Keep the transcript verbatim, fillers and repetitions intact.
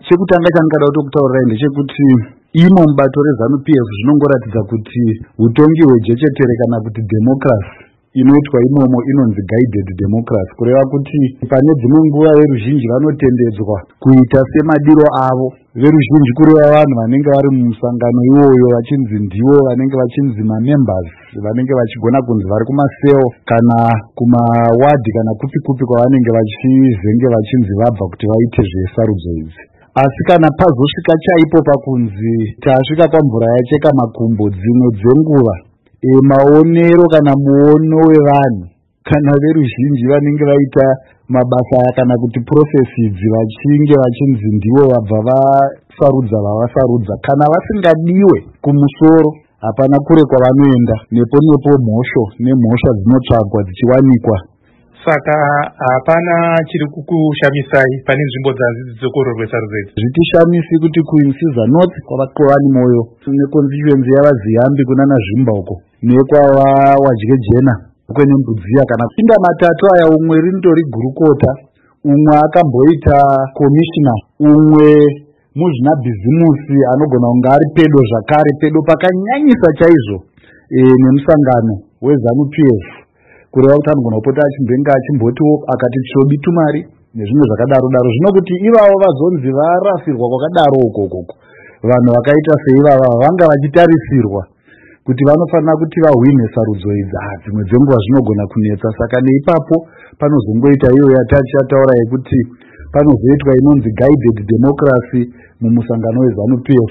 chekutanga chandingada kutokutaurirai ndechekuti imo mubato reZANU-P F zvinongoratidza kuti utongi hwejechetere kana kuti democracy inoitwa imomo inonzi guided democracy, kureva kuti pane dzimwe nguva veruzhinji vanotendedzwa kuita semadiro avo. Veruzhinji kureva vanhu vanenge vari mumusangano iwoyo vachinzi ndivo vanenge vachinzi mamembers, vanenge vachigona kunzi vari kumaseo kana kumawadi kana kupi kupi kwavanenge vachizenge vachinzi vabva kuti vaite zvesarudzo idzi. Asi kana pazosvika chaipo pakunzi tasvika pamvura yacheka makumbo, dzimwe dzenguva e, maonero kana muono wevanhu kana veruzhinji vanenge vaita mabasa aya kana kuti process idzi vachinge vachinzi ndivo vabva vasarudza vavasarudza, kana vasingadiwe kumusoro hapana kure kwavanoenda, nepo nepo mhosho nemhosva dzinotsvagwa dzichiwanikwa. Saka hapana chiri kukushamisai pane nzvimbo dzakoroorwe sarudzo idzi? Zvitishamisi kuti kuinsiza north kwavakova moyo nekonstituency yavaziyambi kunana zvimba uko nekwava wadyejena kwene mbudziya kana kupinda matatu aya, umwe rindori gurukota, umwe akamboita commissioner, umwe muzvina bhizimusi anogona kunge ari pedo zvakare, pedo pakanyanyisa chaizvo e, nemusangano weZANU-P F, kureva kuti anogona kupota achimbenga achimbotiwo akati chobi tumari nezvimwe zvakadaro daro. Zvino kuti ivavo vazonzi varasirwa kwakadaro ukokoko, vanhu vakaita seivava vanga vachitarisirwa kuti vanofanira kuti vahwine sarudzo idzi, dzimwe dzenguva zvinogona kunetsa. Saka neipapo panozongoita iyo yatachataura yekuti panozoitwa inonzi guided democracy mumusangano weZANU-P F.